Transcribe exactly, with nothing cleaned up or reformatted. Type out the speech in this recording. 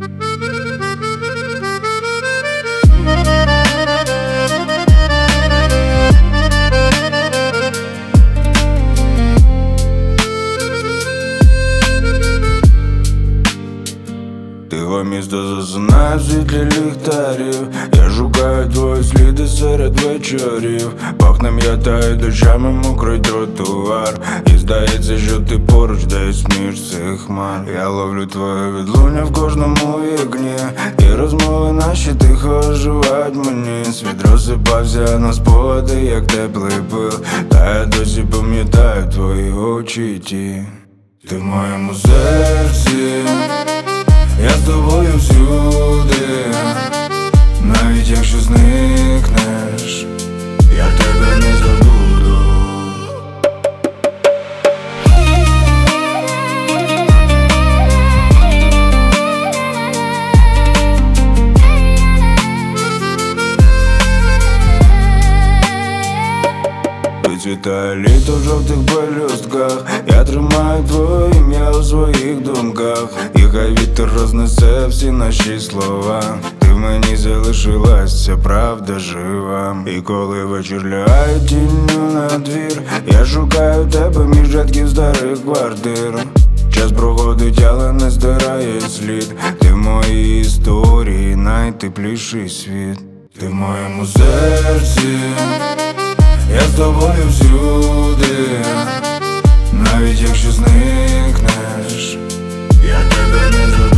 Тихо місто засинає в світлі ліхтарів. Я шукаю твої сліди серед вечорів. Пахне м'ята і дощами мокрий тротуар. І здається, що ти поруч десь між цих хмар. Я ловлю твоє відлуння в кожному вікні. І розмови наші тихо оживають мені. Світ розсипався на спогади, як теплий пил. Та я досі пам'ятаю твої очі ті. Ти в моєму серці, я з тобою всюди, навіть якщо зникнеш, я тебе не забуду. Вицвітає літо в жовтих пелюстках. Я тримаю твоє ім'я у своїх думках. І хай вітер рознесе всі наші слова. Ти в мені залишилась, ця правда жива. І коли вечір лягає тінню на двір, я шукаю тебе між рядків старих квартир. Час проходить, але не здирає слід. Ти в моїй історії найтепліший світ. Ти в моєму серці, я з тобою всюди, навіть якщо зникнеш, я тебе не забуду.